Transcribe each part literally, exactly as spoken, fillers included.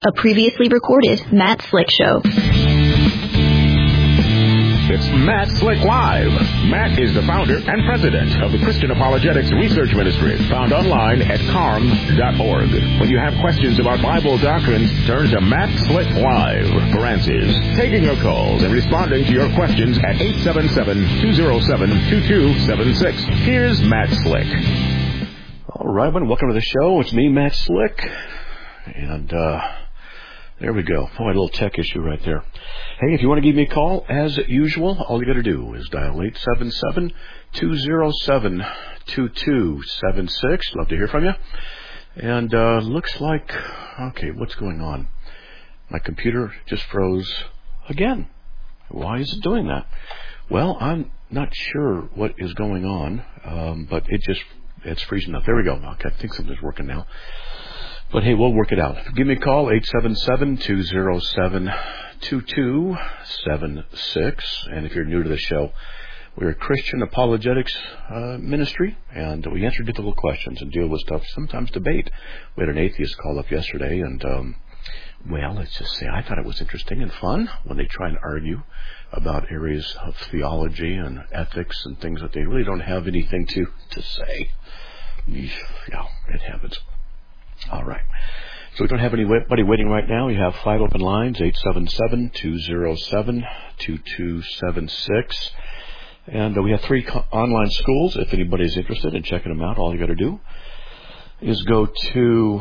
A previously recorded Matt Slick Show. It's Matt Slick Live. Matt is the founder and president of the Christian Apologetics Research Ministry, found online at carm dot org. When you have questions about Bible doctrines, turn to Matt Slick Live for answers. Taking your calls and responding to your questions at eight seven seven, two oh seven, two two seven six. Here's Matt Slick. All right, everyone, welcome to the show. It's me, Matt Slick. And, uh... there we go. Oh, a little tech issue right there. Hey, if you want to give me a call, as usual, all you got to do is dial eight seven seven, two oh seven, two two seven six. Love to hear from you. And uh looks like, okay, what's going on? My computer just froze again. Why is it doing that? Well, I'm not sure what is going on, um, but it just, it's freezing up. There we go. Okay, I think something's working now. But hey, we'll work it out. Give me a call, eight seven seven, two oh seven, two two seven six. And if you're new to the show, we're a Christian apologetics uh, ministry, and we answer difficult questions and deal with stuff, sometimes debate. We had an atheist call up yesterday, and, um, well, let's just say I thought it was interesting and fun when they try and argue about areas of theology and ethics and things that they really don't have anything to, to say. Yeah, it happens. All right. So we don't have anybody waiting right now. We have five open lines, eight seven seven, two oh seven, two two seven six. And uh, we have three co- online schools. If anybody's interested in checking them out, all you got to do is go to,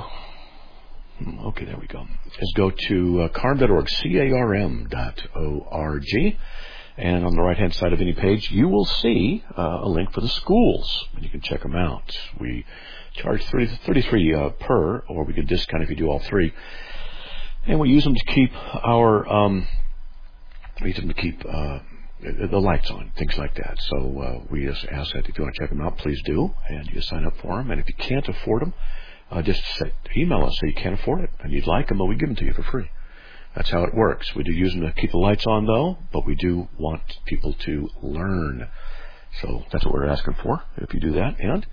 okay, there we go, is go to uh, carm dot org, C A R M dot O R G. And on the right-hand side of any page, you will see uh, a link for the schools, and you can check them out. We charge thirty-three uh, per, or we could discount if you do all three. And we use them to keep our, um, we use them to keep uh, the lights on, things like that. So uh, we just ask that if you want to check them out, please do, and you sign up for them. And if you can't afford them, uh, just say, email us so you can't afford it, and you'd like them, but we give them to you for free. That's how it works. We do use them to keep the lights on, though, but we do want people to learn. So that's what we're asking for, if you do that. And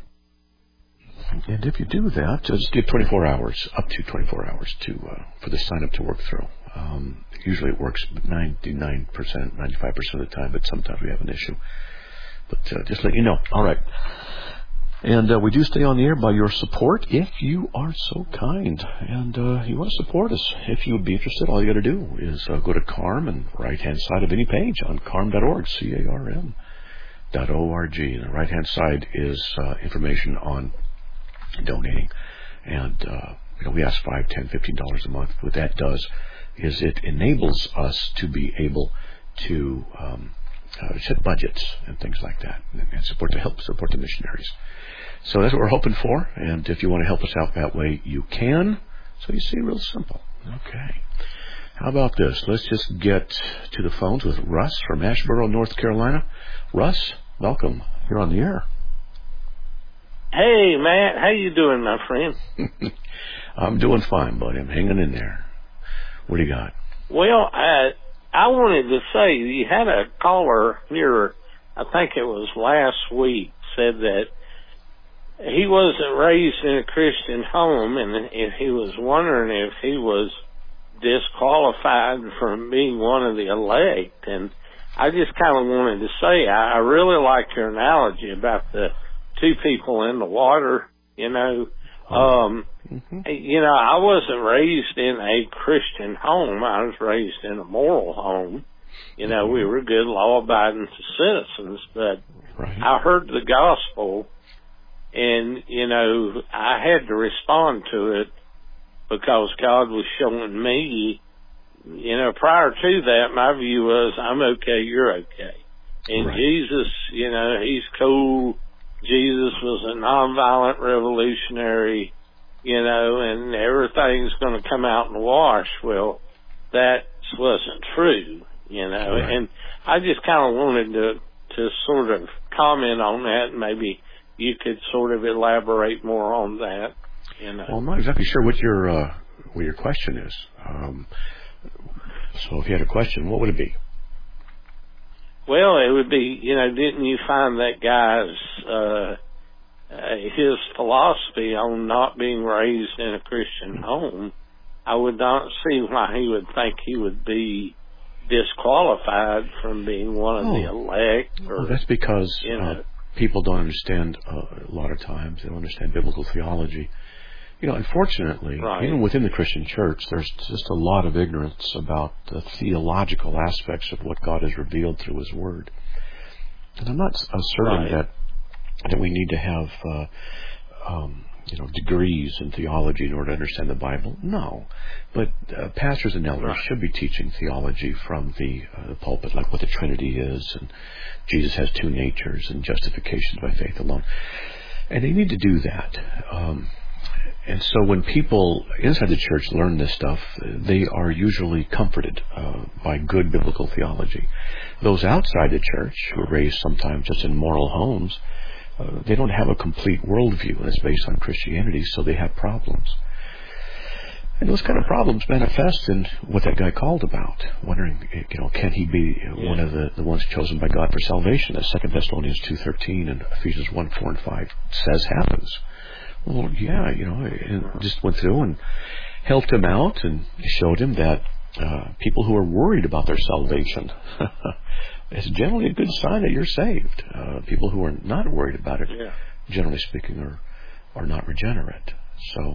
and if you do that, just give twenty-four hours, up to twenty-four hours to uh, for the sign-up to work through. Um, usually it works ninety-nine percent, ninety-five percent of the time, but sometimes we have an issue. But uh, just let you know. All right. And uh, we do stay on the air by your support, if you are so kind. And uh, you want to support us. If you would be interested, all you got to do is uh, go to Carm and right-hand side of any page on carm dot org, C A R M dot O R G. And the right-hand side is uh, information on donating. And uh, you know, we ask five, ten, fifteen dollars a month. What that does is it enables us to be able to um, uh, set budgets and things like that, and, and support to help support the missionaries. So that's what we're hoping for, and if you want to help us out that way, you can. So you see, real simple. Okay. How about this? Let's just get to the phones with Russ from Asheboro, North Carolina. Russ, welcome. You're on the air. Hey, Matt. How you doing, my friend? I'm doing fine, buddy. I'm hanging in there. What do you got? Well, I, I wanted to say, you had a caller here, I think it was last week, said that he wasn't raised in a Christian home, and if he was wondering if he was disqualified from being one of the elect. And I just kind of wanted to say, I, I really like your analogy about the two people in the water, you know. Um, mm-hmm. You know, I wasn't raised in a Christian home. I was raised in a moral home. You know, we were good, law-abiding citizens, but right. I heard the gospel. And, you know, I had to respond to it because God was showing me, you know, prior to that, my view was, I'm okay, you're okay. And right. Jesus, you know, he's cool. Jesus was a nonviolent revolutionary, you know, and everything's going to come out in the wash. Well, that wasn't true, you know. Right. And I just kind of wanted to, to sort of comment on that, and maybe you could sort of elaborate more on that. You know. Well, I'm not exactly sure what your uh, what your question is. Um, so if you had a question, what would it be? Well, it would be, you know, didn't you find that guy's uh, uh, his philosophy on not being raised in a Christian home? I would not see why he would think he would be disqualified from being one of oh. the elect. Or, well, that's because you know, uh, people don't understand uh, a lot of times. They don't understand biblical theology. You know, unfortunately, right. even within the Christian church, there's just a lot of ignorance about the theological aspects of what God has revealed through His Word. And I'm not asserting right. that that we need to have, uh, um, you know, degrees in theology in order to understand the Bible. No, but uh, pastors and elders right. should be teaching theology from the, uh, the pulpit, like what the Trinity is, and Jesus has two natures, and justification by faith alone. And they need to do that. Um, And so when people inside the church learn this stuff, they are usually comforted uh, by good biblical theology. Those outside the church, who are raised sometimes just in moral homes, uh, they don't have a complete worldview that's based on Christianity, so they have problems. And those kind of problems manifest in what that guy called about, wondering, you know, can he be yeah. one of the, the ones chosen by God for salvation, as Second Thessalonians two thirteen and Ephesians one four and five says happens. Well, yeah, you know, it just went through and helped him out and showed him that uh, people who are worried about their salvation, it's generally a good sign that you're saved. Uh, people who are not worried about it, yeah. generally speaking, are are not regenerate. So,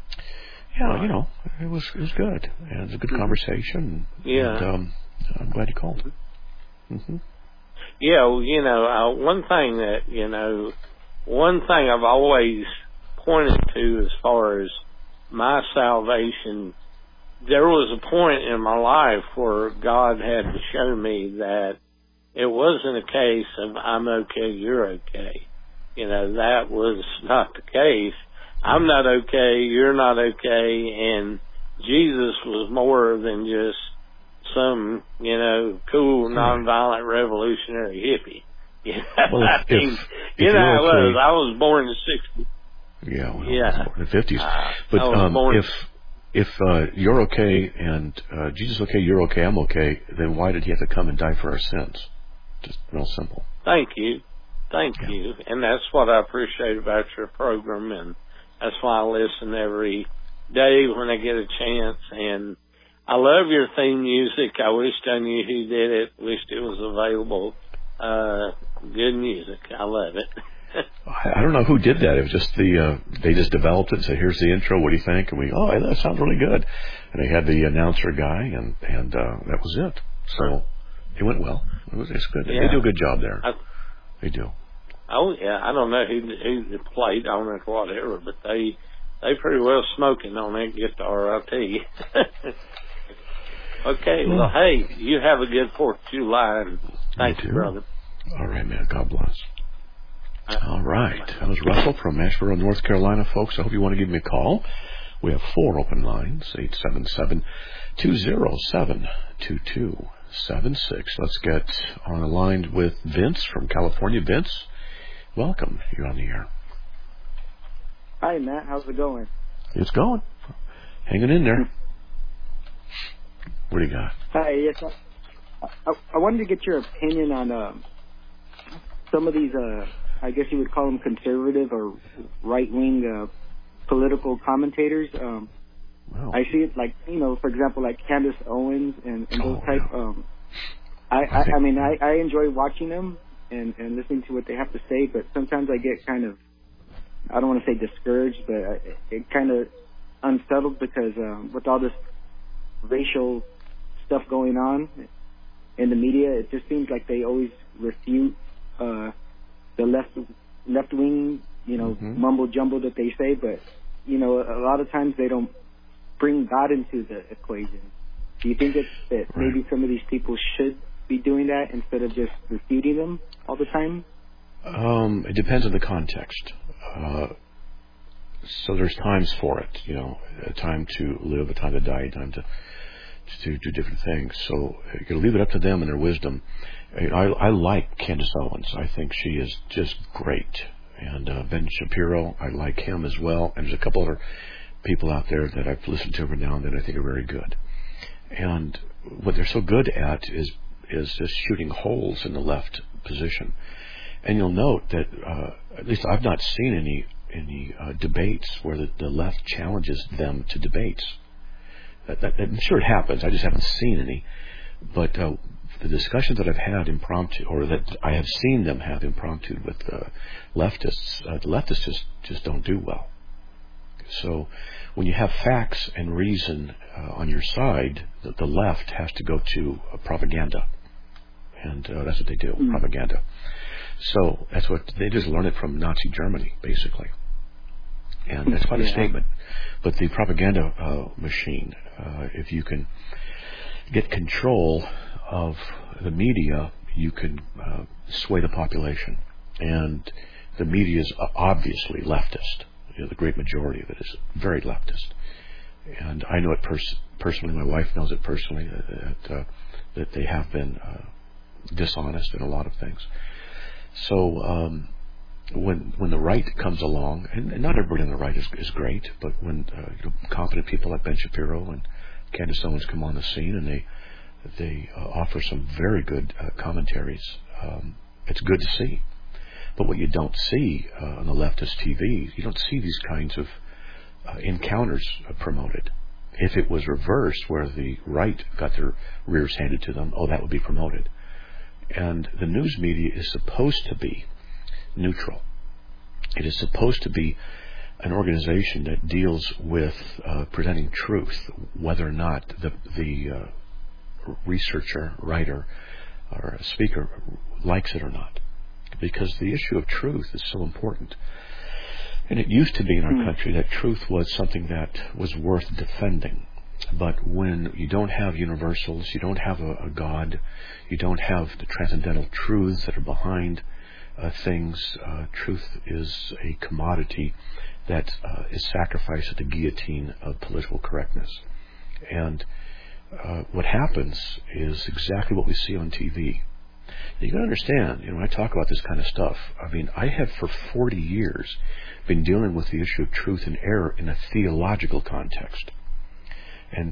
yeah, right. you know, it was it was good, and it was a good conversation. Yeah, and, um, I'm glad you called. Mm-hmm. Yeah, well, you know, uh, one thing that you know, one thing I've always pointed to as far as my salvation, there was a point in my life where God had to show me that it wasn't a case of I'm okay, you're okay. You know, that was not the case. I'm not okay, you're not okay, and Jesus was more than just some, you know, cool, nonviolent, revolutionary hippie. You know, well, if, I mean, if, if you know how it okay, was. I was born in the sixties. Yeah, well, yeah. I was born in the fifties. Uh, but um, born... if if uh, you're okay and uh, Jesus okay, you're okay, I'm okay, then why did He have to come and die for our sins? Just real simple. Thank you. Thank yeah. you. And that's what I appreciate about your program, and that's why I listen every day when I get a chance. And I love your theme music. I wished I knew who did it. Wished it was available. Uh, good music. I love it. I don't know who did that. It was just the, uh, they just developed it and said, here's the intro, what do you think? And we, oh, that sounds really good. And they had the announcer guy, and, and, uh, that was it. So it went well. It was, it's good. Yeah. They do a good job there. I, they do. Oh, yeah. I don't know who, who played on it or whatever, but they, they pretty well smoking on that guitar, I'll tell you. Okay. Well, hey, you have a good fourth of July, and thank you, you brother. All right, man. God bless. All right. That was Russell from Asheboro, North Carolina, folks. I hope you want to give me a call. We have four open lines, eight seven seven, two zero seven, two two seven six. Let's get on the line with Vince from California. Vince, welcome. You're on the air. Hi, Matt. How's it going? It's going. Hanging in there. What do you got? Hi, yes. I, I, I wanted to get your opinion on um, some of these uh, I guess you would call them conservative or right-wing uh, political commentators. Um, wow. I see it like, you know, for example, like Candace Owens and, and those oh, type. Yeah. Um, I, I, I mean, I, I enjoy watching them and, and listening to what they have to say, but sometimes I get kind of, I don't want to say discouraged, but I, it kind of unsettled because um, with all this racial stuff going on in the media, it just seems like they always refute uh, the left left wing, you know, mm-hmm. mumbo jumbo that they say, but you know, a lot of times they don't bring God into the equation. Do you think that, that right. maybe some of these people should be doing that instead of just refuting them all the time? Um, it depends on the context. Uh, so there's times for it, you know, a time to live, a time to die, a time to to do different things. So you can leave it up to them and their wisdom. I, I like Candace Owens. I think she is just great. And uh, Ben Shapiro, I like him as well. And there's a couple other people out there that I've listened to every now and then I think are very good. And what they're so good at is is just shooting holes in the left position. And you'll note that, uh, at least I've not seen any any uh, debates where the, the left challenges them to debates. That, that, I'm sure it happens. I just haven't seen any. But uh, the discussions that I've had impromptu, or that I have seen them have impromptu with uh, leftists, uh, the leftists just, just don't do well. So when you have facts and reason uh, on your side, the, the left has to go to uh, propaganda. And uh, that's what they do, mm. propaganda. So that's what they just learn it from Nazi Germany, basically. And that's quite yeah. a statement. But the propaganda uh, machine, uh, if you can get control of the media, you can uh, sway the population. And the media is obviously leftist. You know, the great majority of it is very leftist. And I know it pers- personally. My wife knows it personally, that, uh, that they have been uh, dishonest in a lot of things. So um, when when the right comes along, and, and not everybody on the right is, is great, but when uh, you know, competent people like Ben Shapiro and Candace Owens come on the scene and they they uh, offer some very good uh, commentaries, um, it's good to see. But what you don't see uh, on the leftist T V, you don't see these kinds of uh, encounters uh, promoted. If it was reversed, where the right got their rears handed to them, oh, that would be promoted. And the news media is supposed to be neutral. It is supposed to be an organization that deals with uh, presenting truth, whether or not the, the uh, researcher, writer, or speaker likes it or not. Because the issue of truth is so important. And it used to be in our mm. country that truth was something that was worth defending. But when you don't have universals, you don't have a, a God, you don't have the transcendental truths that are behind uh, things, uh, truth is a commodity that uh, is sacrificed at the guillotine of political correctness. And uh, what happens is exactly what we see on T V. You got to understand, you know, when I talk about this kind of stuff, I mean, I have for forty years been dealing with the issue of truth and error in a theological context. And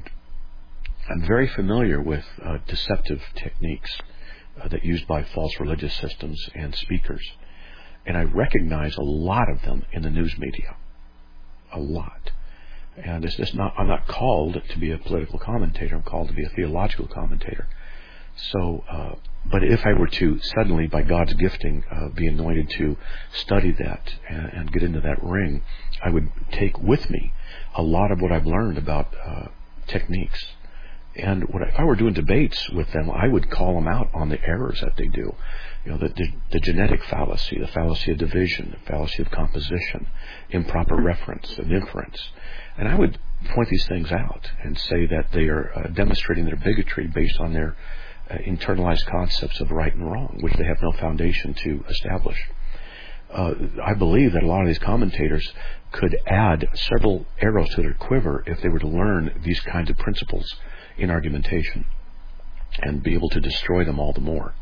I'm very familiar with uh, deceptive techniques uh, that are used by false religious systems and speakers. And I recognize a lot of them in the news media. A lot. And it's just not, I'm not called to be a political commentator. I'm called to be a theological commentator. So, uh, but if I were to suddenly, by God's gifting, uh, be anointed to study that and, and get into that ring, I would take with me a lot of what I've learned about uh, techniques. And what I, if I were doing debates with them, I would call them out on the errors that they do. You know, the, the, the genetic fallacy, the fallacy of division, the fallacy of composition, improper reference and inference. And I would point these things out and say that they are uh, demonstrating their bigotry based on their uh, internalized concepts of right and wrong, which they have no foundation to establish. Uh, I believe that a lot of these commentators could add several arrows to their quiver if they were to learn these kinds of principles in argumentation and be able to destroy them all the more.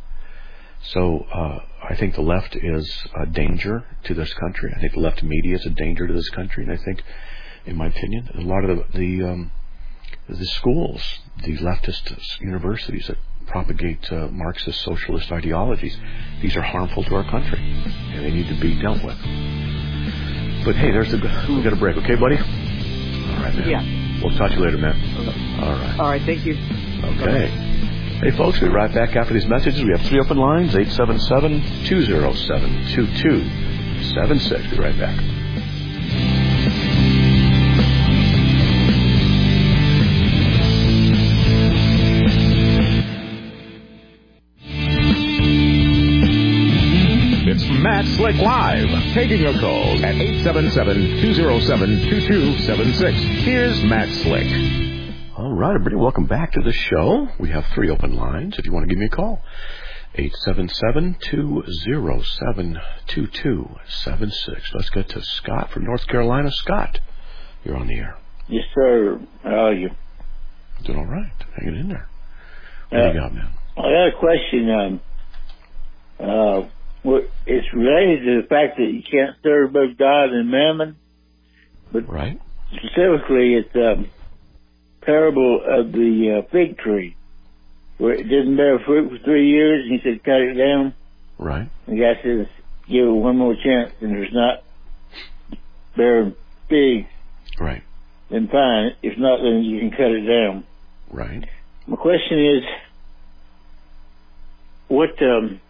So uh, I think the left is a danger to this country. I think the left media is a danger to this country. And I think, in my opinion, a lot of the the, um, the schools, the leftist universities that propagate uh, Marxist socialist ideologies, these are harmful to our country, and they need to be dealt with. But hey, there's the we got a break, okay, buddy? All right, man. Yeah. We'll talk to you later, man. All right. All right. Thank you. Okay. Bye-bye. Hey, folks, we'll be right back after these messages. We have three open lines: eight seven seven, two zero seven, two two seven six. Be right back. Matt Slick Live, taking your calls at eight seven seven, two zero seven, two two seven six. Here's Matt Slick. All right, everybody, welcome back to the show. We have three open lines if you want to give me a call. eight seven seven, two zero seven, two two seven six. Let's get to Scott from North Carolina. Scott, you're on the air. Yes, sir. How are you? Doing all right. Hanging in there. What uh, do you got, man? I got a question. Um, uh, Well, it's related to the fact that you can't serve both God and mammon, but right. specifically it's a parable of the uh, fig tree, where it didn't bear fruit for three years, and he said cut it down. Right. The guy says give it one more chance, and there's not bearing figs. Right. then fine. If not, then you can cut it down. Right. My question is, what um,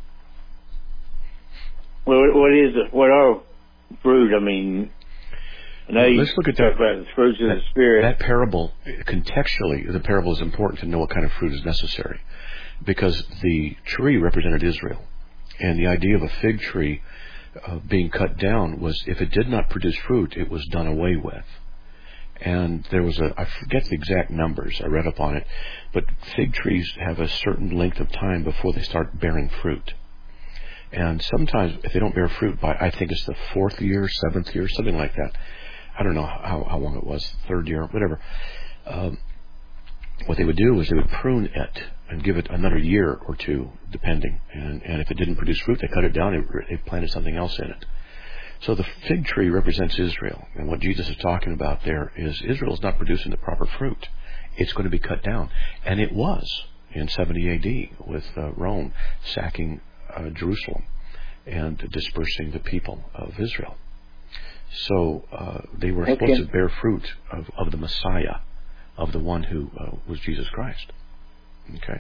well, what is it? What are fruit? I mean, I know you let's look at that. About the fruits of that, the Spirit. That parable, contextually, the parable is important to know what kind of fruit is necessary, because the tree represented Israel, and the idea of a fig tree uh, being cut down was, if it did not produce fruit, it was done away with. And there was a, I forget the exact numbers, I read up on it, but fig trees have a certain length of time before they start bearing fruit. And sometimes, if they don't bear fruit by, I think it's the fourth year, seventh year, something like that. I don't know how, how long it was, third year, whatever. Um, what they would do is they would prune it and give it another year or two, depending. And, and if it didn't produce fruit, they cut it down and they planted something else in it. So the fig tree represents Israel. And what Jesus is talking about there is Israel is not producing the proper fruit. It's going to be cut down. And it was in seventy A D with uh, Rome sacking uh, Jerusalem and dispersing the people of Israel. So uh, they were okay. supposed to bear fruit of, of the Messiah, of the one who uh, was Jesus Christ. Okay?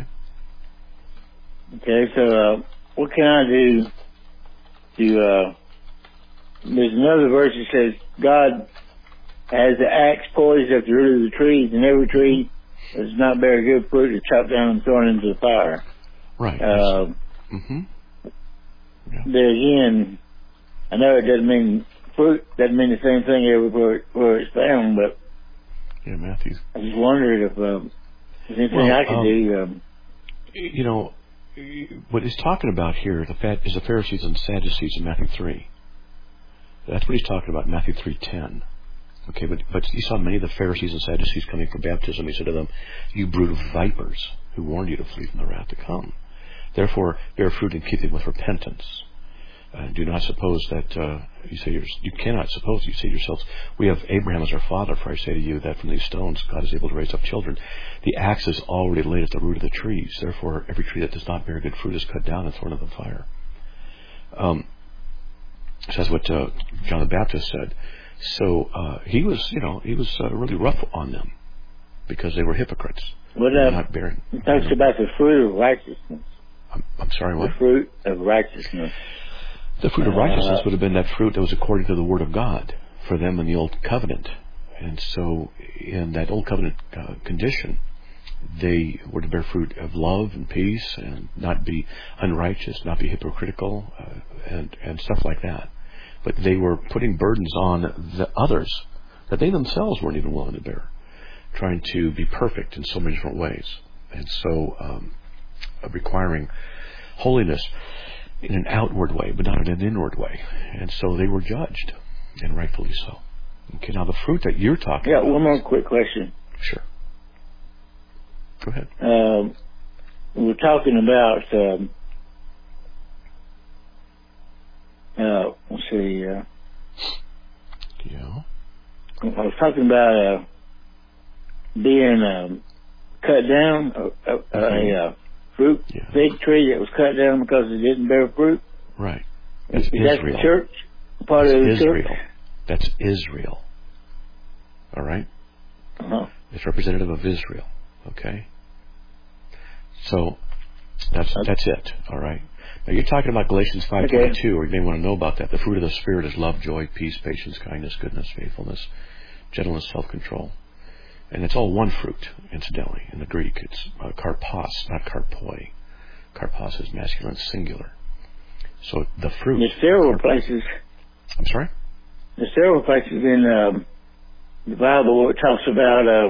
Okay, so uh, what can I do to... Uh, there's another verse that says, God has the axe poised at the root of the trees, and every tree that does not bear good fruit is chopped down and thrown into the fire. Right. Uh, mm-hmm. yeah. There again, I know it doesn't mean... fruit doesn't mean the same thing everywhere where it's found, but yeah, Matthew. I just wondered if um, there's anything well, I could um, do. Um, you know, what he's talking about here the fat, is the Pharisees and Sadducees in Matthew three. That's what he's talking about in Matthew three ten. Okay, but but he saw many of the Pharisees and Sadducees coming for baptism. He said to them, "You brood of vipers, who warned you to flee from the wrath to come. Therefore, bear fruit in keeping with repentance." Uh, do not suppose that uh, you say you cannot suppose you say to yourselves, we have Abraham as our father. For I say to you that from these stones God is able to raise up children. The axe is already laid at the root of the trees. Therefore, every tree that does not bear good fruit is cut down and thrown into the fire. Um, so that's what uh, John the Baptist said. So uh, he was, you know, he was uh, really rough on them because they were hypocrites. What uh, not bearing? It talks you know, about the fruit of righteousness. I'm, I'm sorry, what? The fruit of righteousness. The fruit of righteousness would have been that fruit that was according to the Word of God for them in the Old Covenant. And so in that Old Covenant uh, condition, they were to bear fruit of love and peace and not be unrighteous, not be hypocritical, uh, and, and stuff like that. But they were putting burdens on the others that they themselves weren't even willing to bear, trying to be perfect in so many different ways. And so um, requiring holiness in an outward way, but not in an inward way. And so they were judged, and rightfully so. Okay, now the fruit that you're talking yeah, about... Yeah, one more quick question. Sure. Go ahead. Um, we're talking about... Um, uh, let's see... Uh, yeah. I was talking about uh, being um, cut down, a, a, mm-hmm. a uh, fruit yeah. fig tree that was cut down because it didn't bear fruit. Right. That's is Israel. That the church? Part That's of the Israel. church? That's Israel. All right? Uh-huh. It's representative of Israel. Okay? So, that's okay. that's it. All right? Now, you're talking about Galatians five twenty-two, okay. or you may want to know about that. The fruit of the Spirit is love, joy, peace, patience, kindness, goodness, faithfulness, gentleness, self-control. And it's all one fruit, incidentally, in the Greek. It's uh, karpos, not karpoi. Karpos is masculine, singular. So the fruit... There's several karpos. places... I'm sorry? There's several places in um, the Bible where it talks about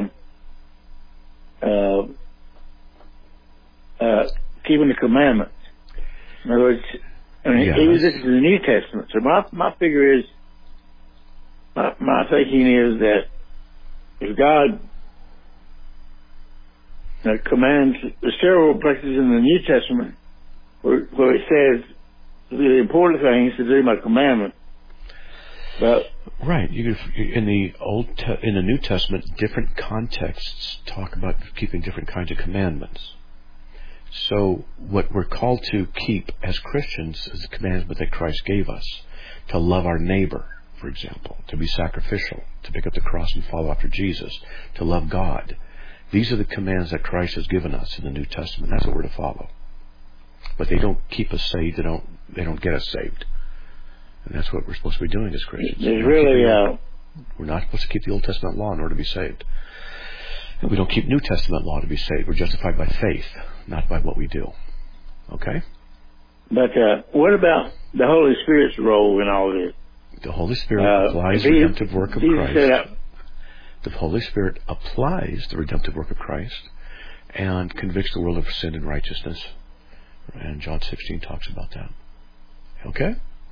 um, uh, uh, keeping the commandments. In other words, I mean, yes. even this is the New Testament. So my, my figure is... My, my thinking is that if God uh, commands, there's several places in the New Testament where, where it says the important thing is to do my commandment. But right, you could, in the old te- in the New Testament, different contexts talk about keeping different kinds of commandments. So what we're called to keep as Christians is the commandment that Christ gave us, to love our neighbor for example, to be sacrificial, to pick up the cross and follow after Jesus, to love God. These are the commands that Christ has given us in the New Testament. That's what we're to follow. But they don't keep us saved. They don't. They don't get us saved. And that's what we're supposed to be doing as Christians. There's really, uh, we're not supposed to keep the Old Testament law in order to be saved. And we don't keep New Testament law to be saved. We're justified by faith, not by what we do. Okay? But uh, what about the Holy Spirit's role in all this? The Holy Spirit Uh, applies the he- redemptive work of Jesus Christ. said, uh, The Holy Spirit applies the redemptive work of Christ and convicts the world of sin and righteousness. And John sixteen talks about that. Okay?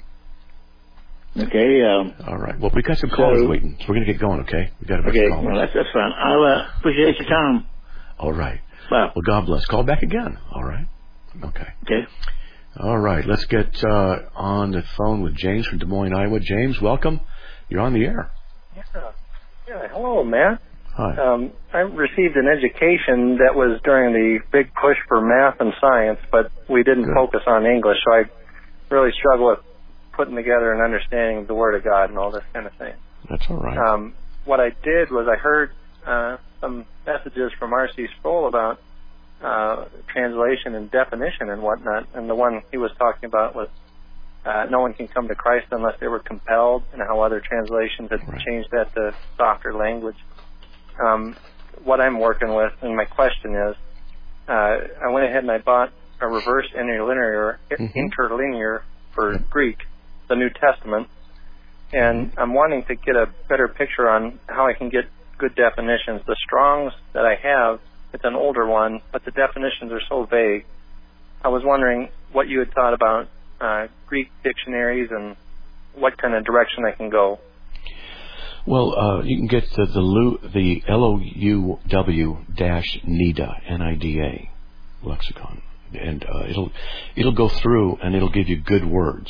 Okay, um, All right. Well, we got some callers So- waiting, so we're going to get going, okay? we got a bunch okay, of callers. well, that's, that's fine. I'll uh, appreciate your time. All right. Bye. Well, God bless. Call back again. All right. Okay. Okay. All right. Let's get uh, on the phone with James from Des Moines, Iowa. James, welcome. You're on the air. Yeah. Yeah. Hello, Matt. Hi. Um, I received an education that was during the big push for math and science, but we didn't Good. focus on English, so I really struggle with putting together an understanding of the Word of God and all this kind of thing. That's all right. Um, what I did was I heard uh, some messages from R C Sproul about uh, translation and definition and whatnot, and the one he was talking about was uh, no one can come to Christ unless they were compelled, and how other translations had Right. changed that to softer language. Um, what I'm working with, and my question is, uh, I went ahead and I bought a reverse interlinear, Mhm. interlinear for Greek, the New Testament, and I'm wanting to get a better picture on how I can get good definitions. The Strong's that I have, it's an older one, but the definitions are so vague. I was wondering what you had thought about uh, Greek dictionaries and what kind of direction I can go. Well, uh, you can get the the, Lu, the L O U W dash NIDA, N I D A lexicon, and uh, it'll it'll go through and it'll give you good words.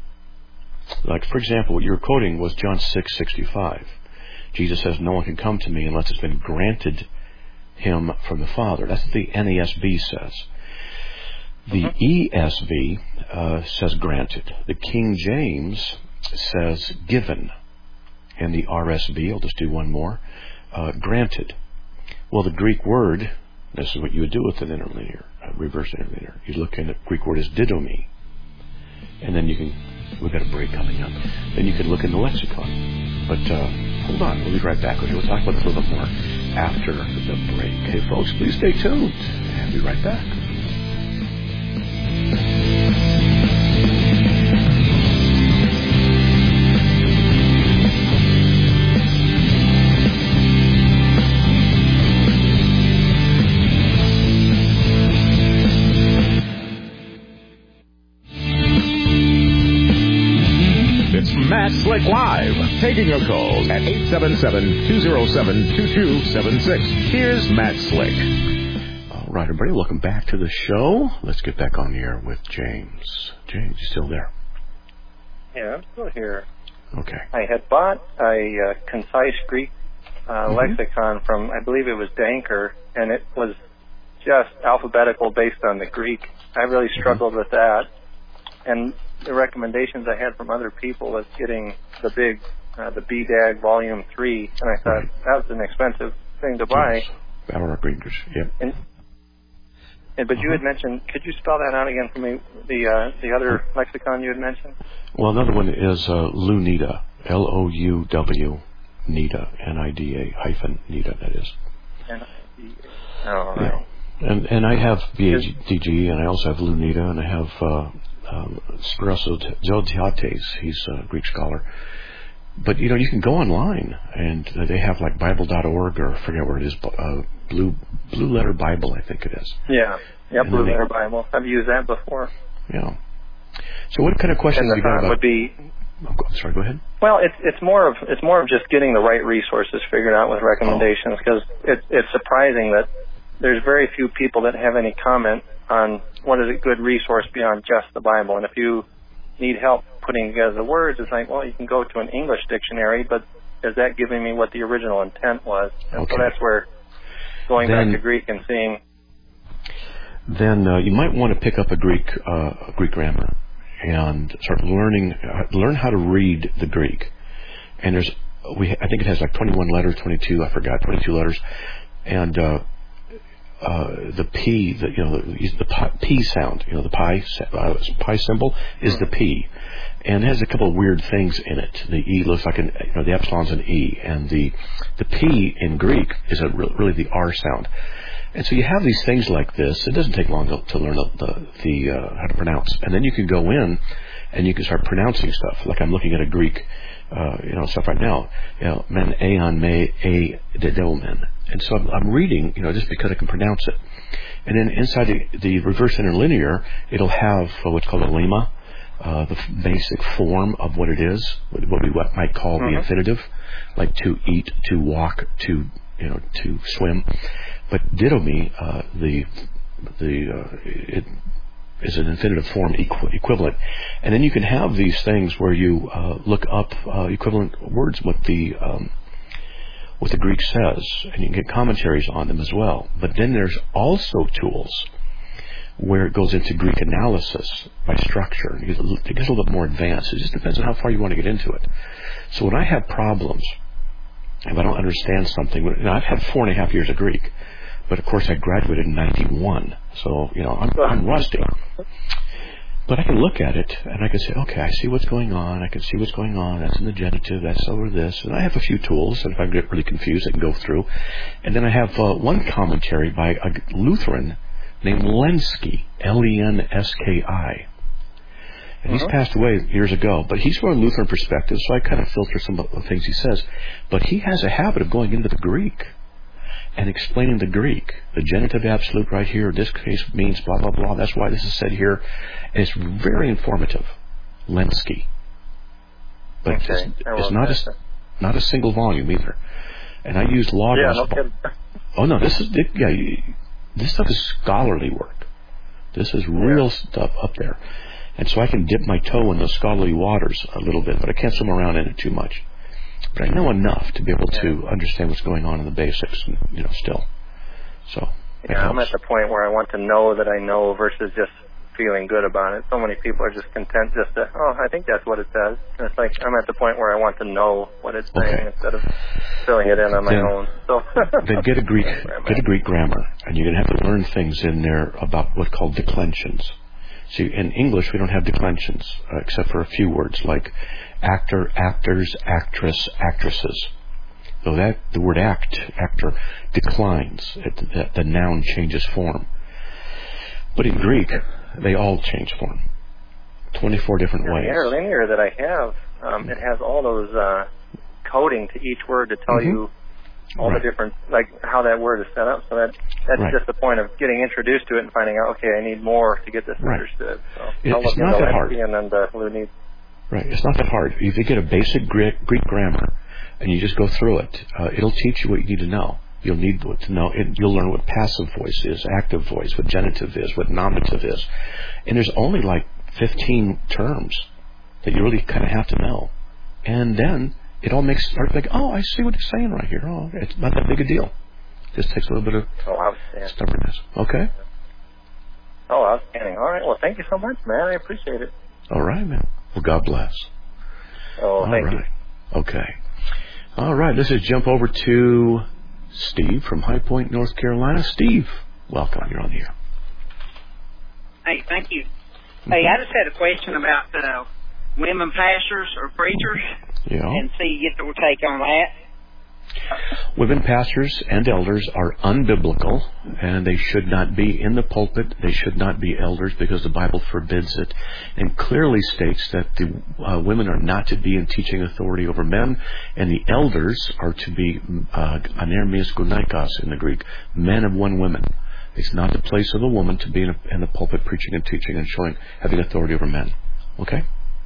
Like, for example, what you were quoting was John six sixty-five. Jesus says, "No one can come to me unless it's been granted him from the Father." That's what the N A S B says. The Mhm. E S V uh, says granted. The King James says given. And the R S V, I'll just do one more, uh, granted. Well, the Greek word, this is what you would do with an interlinear, a reverse interlinear. You look in, the Greek word is didomi. And then you can, we've got a break coming up. Then you can look in the lexicon. But uh, hold on, we'll be right back with you. We'll talk about this a little bit more after the break. Hey, folks, please stay tuned. And we'll be right back. It's Matt Slick Live, taking your calls at eight seven seven, two oh seven, two two seven six. Here's Matt Slick. All right, everybody, welcome back to the show. Let's get back on the air with James. James, you still there? Yeah, I'm still here. Okay. I had bought a uh, concise Greek uh, Mhm. lexicon from, I believe it was Danker, and it was just alphabetical based on the Greek. I really struggled with that. And the recommendations I had from other people was getting the big, uh, the B D A G Volume three, and I thought Right. that was an expensive thing to buy. Yes. Battle Rock Readers, yep. And, and but you had mentioned, could you spell that out again for me? The uh, the other lexicon you had mentioned. Well, another one is uh, LUNIDA, L O U W, NIDA, N I D A hyphen NIDA, that is. And, oh, all right. Yeah. And and I have B A D G, and I also have LUNIDA, and I have uh, um, Spiros Zodhiates. He's a Greek scholar. But, you know, you can go online, and uh, they have, like, Bible dot org, or I forget where it is, uh, Blue Blue Letter Bible, I think it is. Yeah, yeah, And Blue then they- Letter Bible. I've used that before. Yeah. So what kind of questions And have the you got thought about... would be, Oh, go- sorry, go ahead. well, it's it's more of it's more of just getting the right resources figured out with recommendations, because it, it's surprising that there's very few people that have any comment on what is a good resource beyond just the Bible. And if you need help putting together the words, it's like, well, you can go to an English dictionary, but is that giving me what the original intent was? And Okay. so that's where going Then- back to Greek and seeing. Then uh, you might want to pick up a Greek uh, Greek grammar and start learning uh, learn how to read the Greek. and there's we I think it has like twenty-one letters, twenty-two, I forgot, twenty-two letters, and uh, uh, the P, the you know the, the pi, P sound, you know the pi uh, pi symbol is the P, and it has a couple of weird things in it. The E looks like an you know the epsilon's an E, and the the P in Greek is a really the R sound. And so you have these things like this. It doesn't take long to, to learn the, the, the uh, how to pronounce. And then you can go in and you can start pronouncing stuff. Like I'm looking at a Greek, uh, you know, stuff right now. You know, men aeon me a dedomen. And so I'm, I'm reading, you know, just because I can pronounce it. And then inside the, the reverse interlinear, it'll have uh, what's called a lemma, uh, the f- basic form of what it is, what, what we what might call mm-hmm. the infinitive, like to eat, to walk, to you know, to swim. But didomi, uh, the the uh, it is an infinitive form equ- equivalent, and then you can have these things where you uh, look up uh, equivalent words, what the um, what the Greek says, and you can get commentaries on them as well. But then there's also tools where it goes into Greek analysis by structure. It gets a little bit more advanced. It just depends on how far you want to get into it. So when I have problems, if I don't understand something, you know, I've had four and a half years of Greek. But of course, I graduated in ninety-one, so you know I'm, I'm rusty. But I can look at it and I can say, okay, I see what's going on. I can see what's going on. That's in the genitive. That's over this. And I have a few tools. And if I get really confused, I can go through. And then I have uh, one commentary by a Lutheran named Lenski, L E N S K I. And he's uh-huh. passed away years ago, but he's from a Lutheran perspective, so I kind of filter some of the things he says. But he has a habit of going into the Greek and explaining the Greek. The genitive absolute right here, this case means blah, blah, blah. That's why this is said here. And it's very informative. Lenski. But okay. it's, it's not a, not a single volume either. And I used Logos. Yeah, no oh, no, this is, it, yeah, this stuff is scholarly work. This is real yeah. stuff up there. And so I can dip my toe in those scholarly waters a little bit, but I can't swim around in it too much. But I know enough to be able to understand what's going on in the basics, you know, still. So yeah, I'm at the point where I want to know that I know versus just feeling good about it. So many people are just content just to, oh, I think that's what it says. And it's like I'm at the point where I want to know what it's saying okay. instead of filling it in on my then, own. So then get a Greek, get a Greek grammar, and you're going to have to learn things in there about what's called declensions. See, in English, we don't have declensions, uh, except for a few words like actor, actors, actress, actresses. So that the word act, actor, declines. It, the, the noun changes form. But in Greek, they all change form. twenty-four different yeah, ways. The interlinear that I have, um, it has all those uh, coding to each word to tell mm-hmm. you all right. the different, like how that word is set up. So that that's right. just the point of getting introduced to it and finding out, okay, I need more to get this right. understood. So it, I'll look it's not that hard. And then the Lunese. Right, it's not that hard. If you get a basic Greek, Greek grammar and you just go through it, uh, it'll teach you what you need to know. You'll need to know. It, you'll learn what passive voice is, active voice, what genitive is, what nominative is, and there's only like fifteen terms that you really kind of have to know, and then it all makes start like, oh, I see what it's saying right here. Oh, it's not that big a deal. It just takes a little bit of oh, stubbornness. Okay. Oh, outstanding. All right. Well, thank you so much, man. I appreciate it. All right, man. Well, God bless. Oh, all thank right. you. Okay. All right. Let's just jump over to Steve from High Point, North Carolina. Steve, welcome. You're on the air. Hey, thank you. Mm-hmm. Hey, I just had a question about uh, women pastors or preachers. Yeah. And see, get your take on that. Women pastors and elders are unbiblical, and they should not be in the pulpit. They should not be elders because the Bible forbids it, and clearly states that the uh, women are not to be in teaching authority over men, and the elders are to be uh, anermias gunaikos in the Greek, men of one woman. It's not the place of a woman to be in, a, in the pulpit preaching and teaching and showing having authority over men. Okay.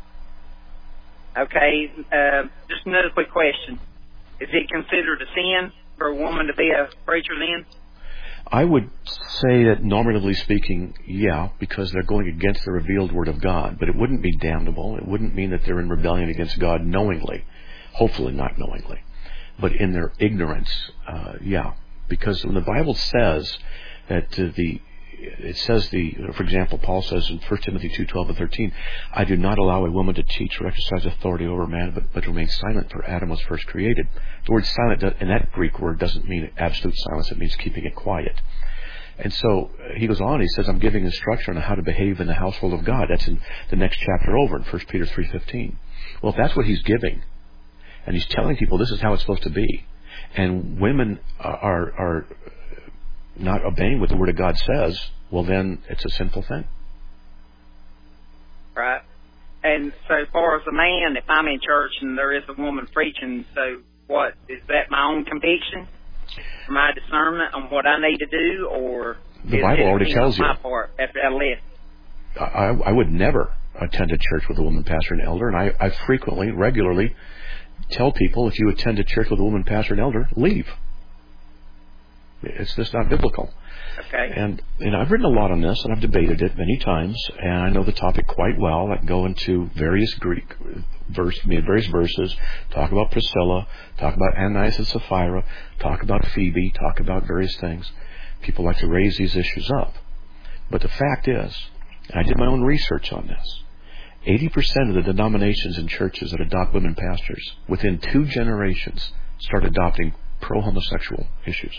Okay. Uh, just another quick question. Is it considered a sin for a woman to be a preacher then? I would say that normatively speaking, yeah, because they're going against the revealed Word of God. But it wouldn't be damnable. It wouldn't mean that they're in rebellion against God knowingly. Hopefully not knowingly. But in their ignorance, uh, yeah. Because when the Bible says that uh, the it says the, for example, Paul says in First Timothy two twelve and thirteen, I do not allow a woman to teach or exercise authority over a man, but, but remain silent, for Adam was first created. The word silent in that Greek word doesn't mean absolute silence. It means keeping it quiet. And so he goes on, he says, I'm giving instruction on how to behave in the household of God. That's in the next chapter over in First Peter three fifteen. Well, if that's what he's giving, and he's telling people this is how it's supposed to be, and women are are not obeying what the Word of God says, well, then it's a sinful thing. Right. And so as far as a man, if I'm in church and there is a woman preaching, so what, is that my own conviction? My discernment on what I need to do, or the Bible already tells you. My part after I left. I, I would never attend a church with a woman pastor and elder, and I, I frequently, regularly tell people, if you attend a church with a woman pastor and elder, leave. It's just not biblical. Okay. And, and I've written a lot on this, and I've debated it many times, and I know the topic quite well. I can go into various Greek verse, various verses, talk about Priscilla, talk about Ananias and Sapphira, talk about Phoebe, talk about various things. People like to raise these issues up. But the fact is, and I did my own research on this, eighty percent of the denominations and churches that adopt women pastors, within two generations, start adopting pro-homosexual issues.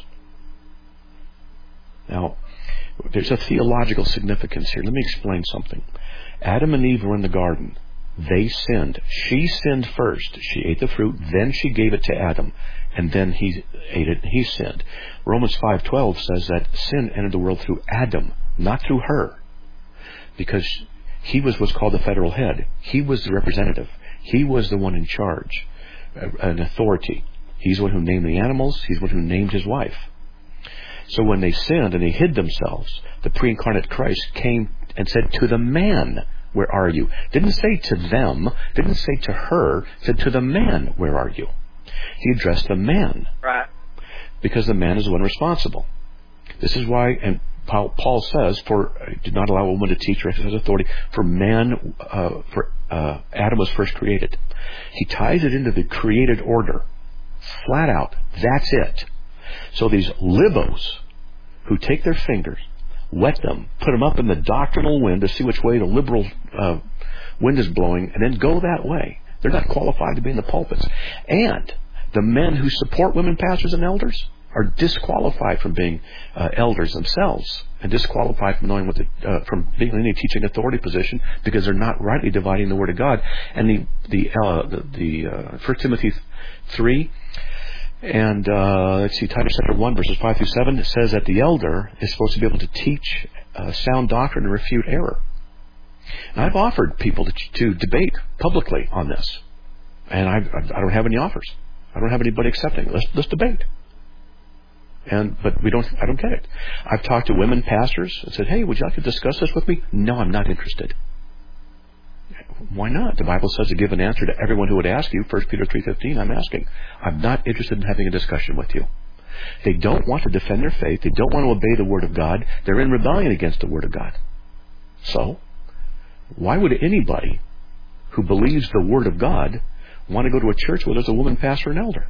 Now, there's a theological significance here. Let me explain something. Adam and Eve were in the garden. They sinned. She sinned first. She ate the fruit, then she gave it to Adam, and then he ate it and he sinned. Romans five twelve says that sin entered the world through Adam, not through her, because he was what's called the federal head. He was the representative. He was the one in charge, an authority. He's the one who named the animals. He's the one who named his wife. So when they sinned and they hid themselves, the pre-incarnate Christ came and said to the man, where are you? Didn't say to them, didn't say to her, said to the man, where are you? He addressed the man. Right. Because the man is the one responsible. This is why, and Paul says, for did not allow a woman to teach or exercise authority, for man, uh, for uh, Adam was first created. He ties it into the created order. Flat out. That's it. So these libos who take their fingers, wet them, put them up in the doctrinal wind to see which way the liberal uh, wind is blowing, and then go that way. They're not qualified to be in the pulpits. And the men who support women pastors and elders are disqualified from being uh, elders themselves, and disqualified from knowing what the, uh, from being in any teaching authority position, because they're not rightly dividing the Word of God. And the the uh, the, the uh, First Timothy three. And uh, let's see, Titus chapter one, verses five through seven, it says that the elder is supposed to be able to teach uh, sound doctrine and refute error. And I've offered people to, to debate publicly on this, and I, I don't have any offers. I don't have anybody accepting it. Let's, let's debate. And but we don't. I don't get it. I've talked to women pastors and said, "Hey, would you like to discuss this with me?" No, I'm not interested. Why not? The Bible says to give an answer to everyone who would ask you. First Peter three fifteen, I'm asking. I'm not interested in having a discussion with you. They don't want to defend their faith. They don't want to obey the Word of God. They're in rebellion against the Word of God. So, why would anybody who believes the Word of God want to go to a church where there's a woman pastor and elder?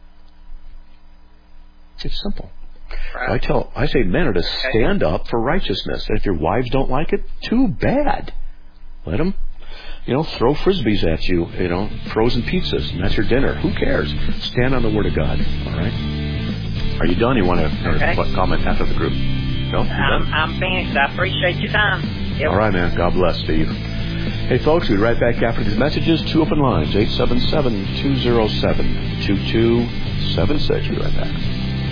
It's simple. I tell, I say men are to stand up for righteousness. And if your wives don't like it, too bad. Let them, you know, throw frisbees at you, you know, frozen pizzas, and that's your dinner. Who cares? Stand on the Word of God, all right? Are you done? You want to okay. uh, comment after the group? No? I'm, I'm finished. I appreciate your time. Yep. All right, man. God bless, Steve. Hey, folks, we'll be right back after these messages. Two open lines, eight seven seven, two zero seven, two two seven six. We'll be right back.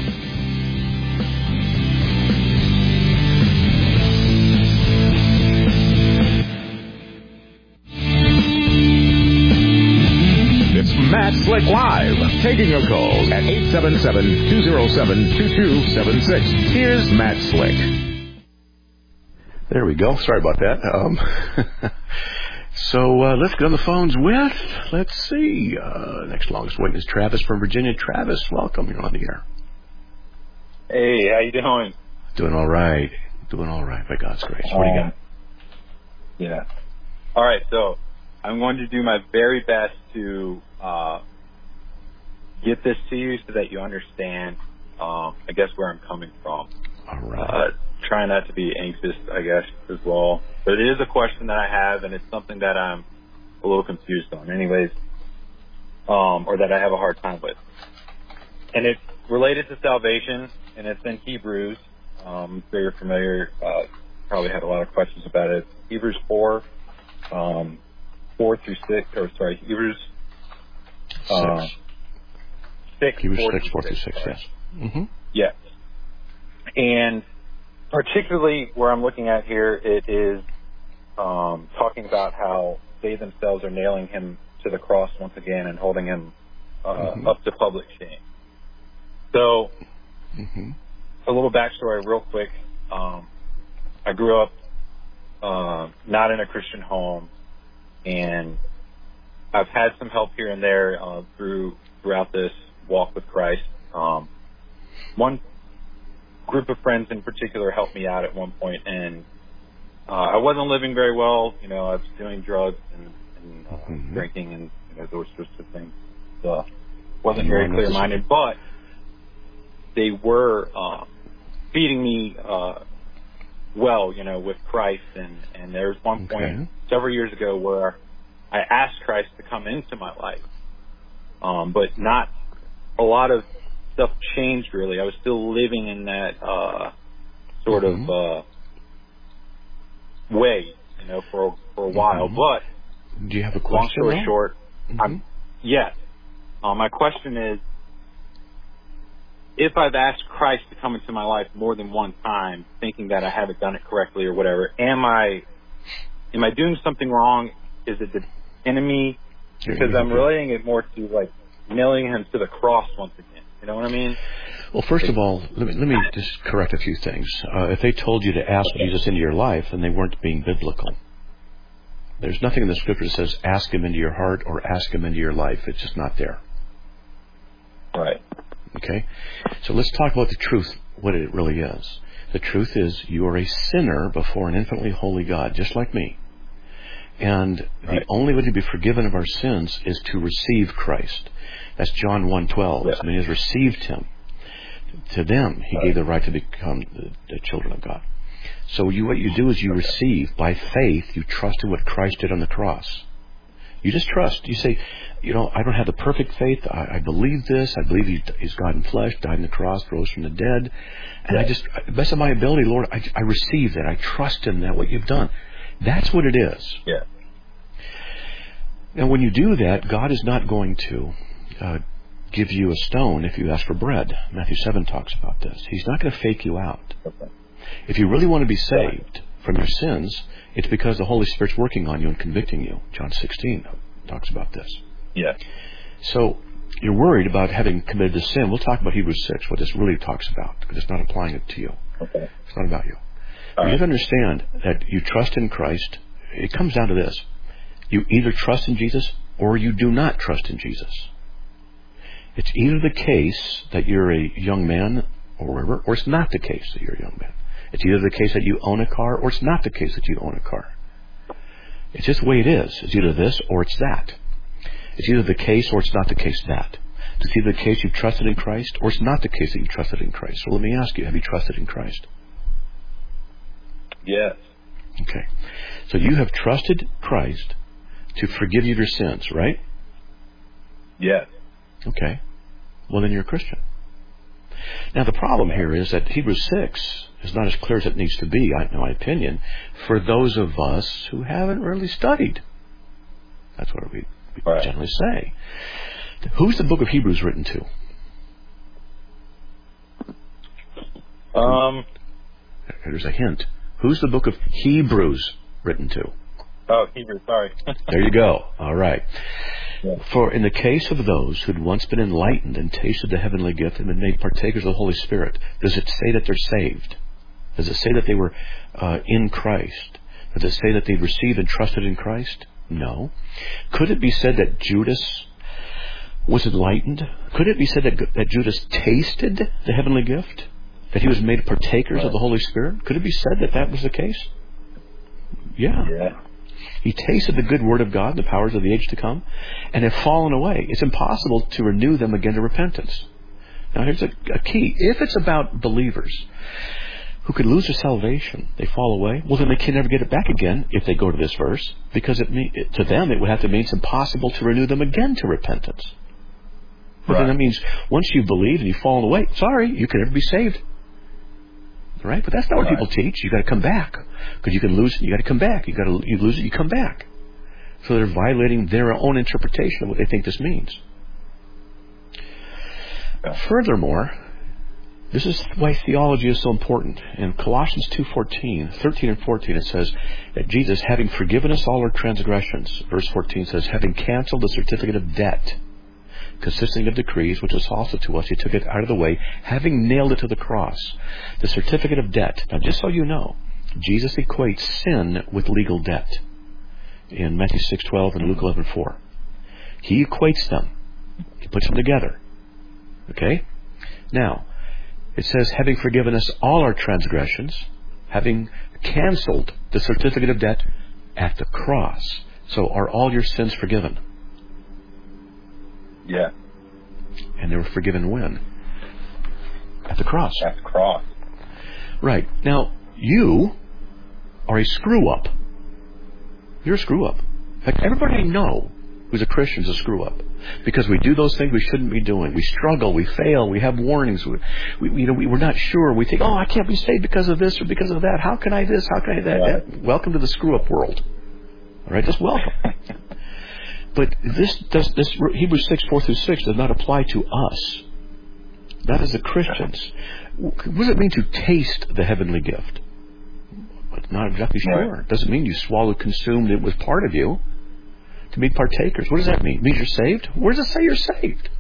Matt Slick Live, taking your calls at eight seven seven, two zero seven, two two seven six. Here's Matt Slick. There we go. Sorry about that. Um, so uh, let's get on the phones with, let's see, uh, next longest waiting is Travis from Virginia. Travis, welcome. You're on the air. Hey, how you doing? Doing all right. Doing all right, by God's grace. What do you got? Yeah. All right, so I'm going to do my very best to uh, get this to you so that you understand, um, I guess, where I'm coming from. All right. Uh, try not to be anxious, I guess, as well. But it is a question that I have, and it's something that I'm a little confused on anyways, um, or that I have a hard time with. And it's related to salvation, and it's in Hebrews. Um, so you're familiar, uh, probably had a lot of questions about it. Hebrews four, um, four through six, or sorry, Hebrews uh, six. six. Hebrews four six, through four through six, six, yes. Mm-hmm. Yes. And particularly where I'm looking at here, it is um, talking about how they themselves are nailing him to the cross once again and holding him uh, mm-hmm. up to public shame. So, mm-hmm. a little backstory real quick. Um, I grew up uh, not in a Christian home, and I've had some help here and there uh, through throughout this walk with Christ. Um, one group of friends in particular helped me out at one point, and uh, I wasn't living very well. You know, I was doing drugs and, and uh, mm-hmm. drinking and you know, those sorts of things. So wasn't very clear-minded, but they were uh, feeding me uh, well, you know, with Christ. And, and there was one okay. point several years ago where I asked Christ to come into my life, um, but not a lot of stuff changed really. I was still living in that uh, sort mm-hmm. of uh, way, you know, for for a while. Mm-hmm. But do you have a question? Long story now? short, mm-hmm. I'm, yes. Uh, my question is, if I've asked Christ to come into my life more than one time, thinking that I haven't done it correctly or whatever, am I am I doing something wrong? Is it the enemy? Because I'm relating it more to like nailing him to the cross once again. You know what I mean? Well, first of all, let me, let me just correct a few things. Uh, if they told you to ask Jesus into your life, then they weren't being biblical. There's nothing in the Scripture that says ask him into your heart or ask him into your life. It's just not there. Right. Okay? So let's talk about the truth, what it really is. The truth is you are a sinner before an infinitely holy God, just like me. And right. the only way to be forgiven of our sins is to receive Christ. That's John one twelve. Yeah. I mean, he has received him. To them, he right. gave the right to become the, the children of God. So you, what you do is you okay. receive, by faith, you trust in what Christ did on the cross. You just trust. You say, you know, I don't have the perfect faith. I, I believe this. I believe he, he's God in flesh, died on the cross, rose from the dead. And yeah. I just, best of my ability, Lord, I, I receive that. I trust in that, what you've done. That's what it is. Yeah. Now, when you do that, God is not going to uh, give you a stone if you ask for bread. Matthew seven talks about this. He's not going to fake you out. Okay. If you really want to be saved from your sins, it's because the Holy Spirit's working on you and convicting you. John sixteen talks about this. Yeah. So you're worried about having committed a sin. We'll talk about Hebrews six, what this really talks about, because it's not applying it to you. Okay. It's not about you. All you right. have to understand that you trust in Christ. It comes down to this. You either trust in Jesus or you do not trust in Jesus. It's either the case that you're a young man or whatever, or it's not the case that you're a young man. It's either the case that you own a car or it's not the case that you own a car. It's just the way it is. It's either this or it's that. It's either the case or it's not the case that. It's either the case you've trusted in Christ or it's not the case that you've trusted in Christ. So let me ask you, have you trusted in Christ? Yes. Okay. So you have trusted Christ to forgive you your sins, right? Yes. Okay. Well, then you're a Christian. Now, the problem here is that Hebrews six is not as clear as it needs to be, in my opinion, for those of us who haven't really studied. That's what we, we right. generally say. Who's the book of Hebrews written to? Um. There's a hint. Who's the book of Hebrews written to? Oh, Hebrews, sorry. There you go. All right. Yeah. For in the case of those who'd once been enlightened and tasted the heavenly gift and been made partakers of the Holy Spirit, does it say that they're saved? Does it say that they were uh, in Christ? Does it say that they received and trusted in Christ? No. Could it be said that Judas was enlightened? Could it be said that, that Judas tasted the heavenly gift? That he was made partakers right. of the Holy Spirit? Could it be said that that was the case? Yeah. Yeah. He tasted the good word of God, the powers of the age to come, and have fallen away. It's impossible to renew them again to repentance. Now here's a, a key. If it's about believers who could lose their salvation. They fall away. Well, then they can never get it back again if they go to this verse, because it, to them it would have to mean it's impossible to renew them again to repentance. But right. then that means once you believe and you've fallen away, sorry, you can never be saved. Right? But that's not what right. people teach. You got to come back, because you can lose it. You got to come back. You got to you lose it. You come back. So they're violating their own interpretation of what they think this means. Yeah. Furthermore, this is why theology is so important. In Colossians two fourteen, thirteen and fourteen, it says that Jesus, having forgiven us all our transgressions, verse fourteen says, having canceled the certificate of debt consisting of decrees, which was hostile to us, he took it out of the way, having nailed it to the cross. The certificate of debt. Now, just so you know, Jesus equates sin with legal debt in Matthew six twelve and Luke eleven four. He equates them. He puts them together. Okay? Now, it says, having forgiven us all our transgressions, having canceled the certificate of debt at the cross. So are all your sins forgiven? Yeah. And they were forgiven when? At the cross. At the cross. Right. Now, you are a screw-up. You're a screw-up. In fact, everybody I know who's a Christian is a screw-up. Because we do those things we shouldn't be doing. We struggle. We fail. We have warnings. We, we, you know, we, we're not sure. We think, oh, I can't be saved because of this or because of that. How can I this? How can I that? Right. that? Welcome to the screw-up world. All right? Just welcome. But this does this Hebrews six four through six does not apply to us. That is the Christians. What does it mean to taste the heavenly gift? I'm not exactly sure. Right. It doesn't mean you swallowed, consumed it was part of you. To be partakers. What does that mean? It means you're saved? Where does it say you're saved?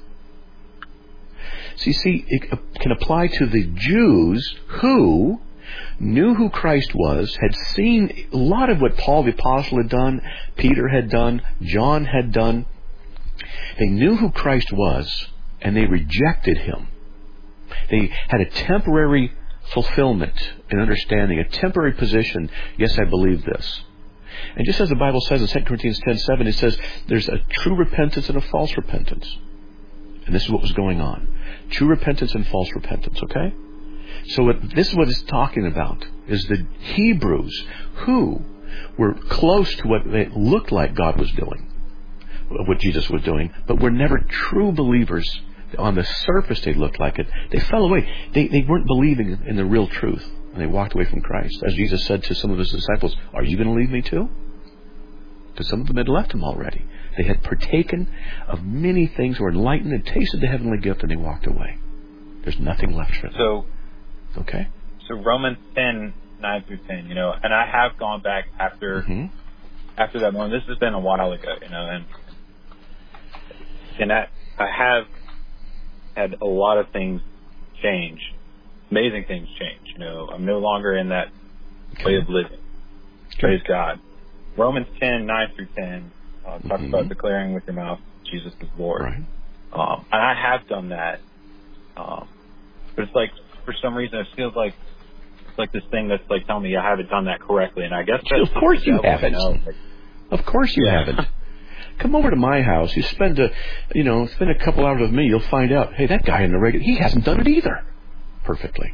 So you see, it can apply to the Jews who knew who Christ was, had seen a lot of what Paul the Apostle had done, Peter had done, John had done. They knew who Christ was, and they rejected Him. They had a temporary fulfillment and understanding, a temporary position. Yes, I believe this. And just as the Bible says in Second Corinthians ten seven, it says there's a true repentance and a false repentance. And this is what was going on. True repentance and false repentance, okay? So what, this is what it's talking about, is the Hebrews who were close to what it looked like God was doing, what Jesus was doing, but were never true believers. On the surface they looked like it. They fell away. They, they weren't believing in the real truth. And they walked away from Christ. As Jesus said to some of His disciples, are you going to leave me too? Because some of them had left Him already. They had partaken of many things, were enlightened and tasted the heavenly gift, and they walked away. There's nothing left for them. So, okay. So Romans ten, nine through ten, you know, and I have gone back after mm-hmm. after that moment. This has been a while ago, you know, and and I, I have had a lot of things change. Amazing things change. You know, I'm no longer in that okay. way of living. Okay. Praise God. Romans ten, nine through ten uh, talks mm-hmm. about declaring with your mouth Jesus is Lord. Right. Um, and I have done that. Um, but it's like, for some reason, it feels like it's like this thing that's like telling me I haven't done that correctly. And I guess that's of course you devil, haven't. You know? Like, of course you yeah. haven't. Come over to my house. You spend a, you know, spend a couple hours with me. You'll find out. Hey, that guy in the regular, he hasn't done it either. Perfectly.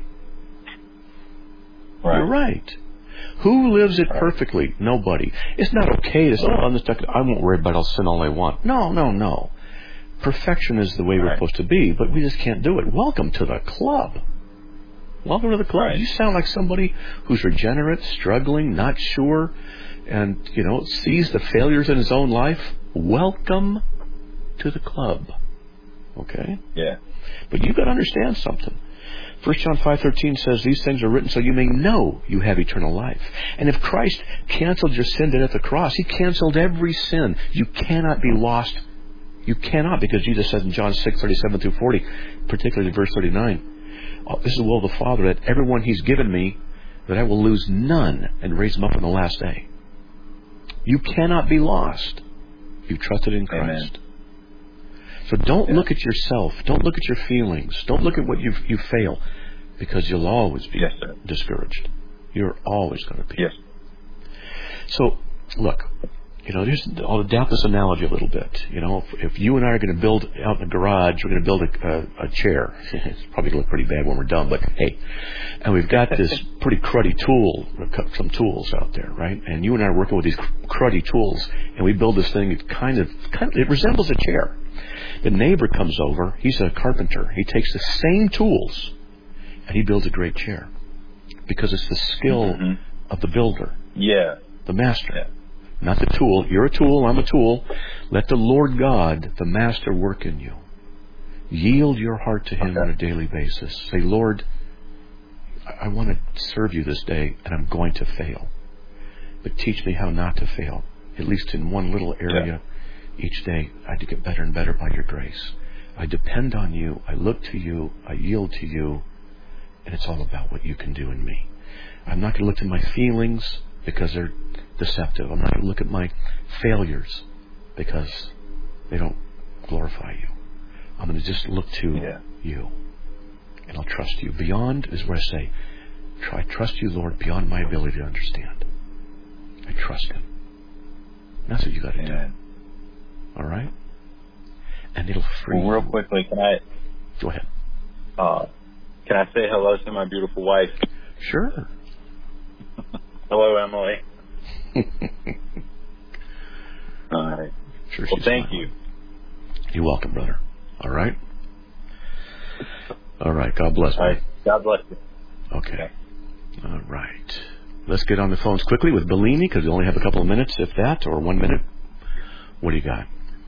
Right. You're right. Who lives it perfectly? Nobody. It's not okay to say, oh, I'm just not, I won't worry about it. I'll sin all I want. No, no, no. Perfection is the way right. we're supposed to be, but we just can't do it. Welcome to the club. Welcome to the club. Right. You sound like somebody who's regenerate, struggling, not sure, and, you know, sees the failures in his own life. Welcome to the club. Okay? Yeah. But you've got to understand something. First John five thirteen says, these things are written so you may know you have eternal life. And if Christ canceled your sin debt at the cross, He canceled every sin. You cannot be lost. You cannot, because Jesus says in John six thirty-seven through forty, particularly verse thirty-nine, oh, this is the will of the Father, that everyone He's given me, that I will lose none and raise them up on the last day. You cannot be lost. You've trusted in Christ. Amen. So don't yeah. look at yourself. Don't look at your feelings. Don't look at what you you fail, because you'll always be yes, sir. discouraged. You're always going to be. Yes. So, look, You know, just, I'll adapt this analogy a little bit. You know, if, if you and I are going to build out in the garage, we're going to build a, a, a chair. It's probably going to look pretty bad when we're done, but hey. And we've got this pretty cruddy tool, some tools out there, right? And you and I are working with these cruddy tools, and we build this thing. It kind of, kind of, it resembles a chair. The neighbor comes over. He's a carpenter. He takes the same tools, and he builds a great chair because it's the skill mm-hmm. of the builder. Yeah. The master. Yeah. Not the tool. You're a tool. I'm a tool. Let the Lord God, the master, work in you. Yield your heart to Him okay. on a daily basis. Say, Lord, I want to serve you this day, and I'm going to fail. But teach me how not to fail, at least in one little area yeah. each day. I to get better and better by your grace. I depend on you. I look to you. I yield to you. And it's all about what you can do in me. I'm not going to look to my feelings because they're deceptive. I'm not going to look at my failures because they don't glorify you. I'm going to just look to yeah. you. And I'll trust you. Beyond is where I say, I trust you, Lord, beyond my ability to understand. I trust Him. And that's what you got to do. All right? And it'll free well, real you. quickly, can I... Go ahead. Uh, can I say hello to my beautiful wife? Sure. Hello, Emily. All right. Sure, well, thank smiling. you. You're welcome, brother. All right? All right. God bless All me. right. God bless you. Okay. okay. All right. Let's get on the phones quickly with Bellini because we only have a couple of minutes, if that, or one minute. What do you got?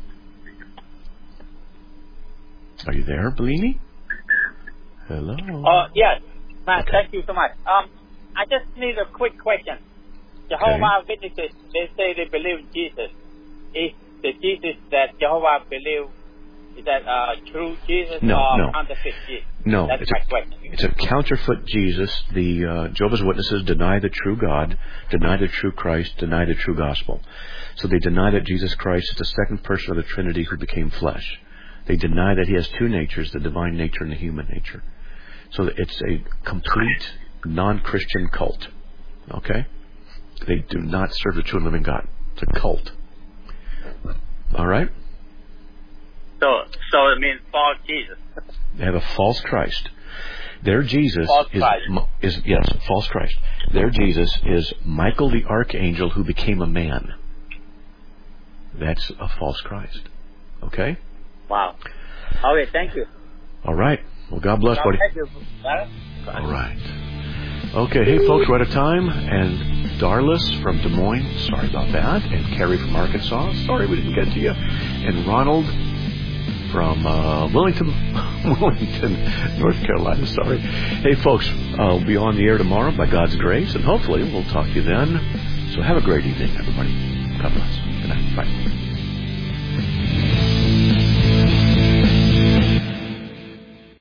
Are you there, Bellini? Hello? Uh, yes. Matt, okay. Thank you so much. Um, I just need a quick question. Jehovah okay. Witnesses, they say they believe in Jesus. Is the Jesus that Jehovah believe, is that uh, true Jesus no, or no. counterfeit Jesus? No, That's it's my a, question. It's a counterfeit Jesus. The uh, Jehovah's Witnesses deny the true God, deny the true Christ, deny the true gospel. So they deny that Jesus Christ is the second person of the Trinity who became flesh. They deny that He has two natures, the divine nature and the human nature. So it's a complete non-Christian cult. Okay? They do not serve the true and living God. It's a cult. All right? So, so it means false Jesus. They have a false Christ. Their Jesus false is, Christ. is, yes, false Christ. Their Jesus is Michael the archangel who became a man. That's a false Christ. Okay? Wow. Okay, thank you. All right. Well, God bless, God buddy. Thank you. All right. Okay, hey, folks, we're out of time. And Darlis from Des Moines, sorry about that. And Carrie from Arkansas, sorry we didn't get to you. And Ronald from uh, Wilmington, Wilmington, North Carolina, sorry. Hey, folks, I'll be on the air tomorrow by God's grace, and hopefully we'll talk to you then. So have a great evening, everybody. God bless. Good night. Bye.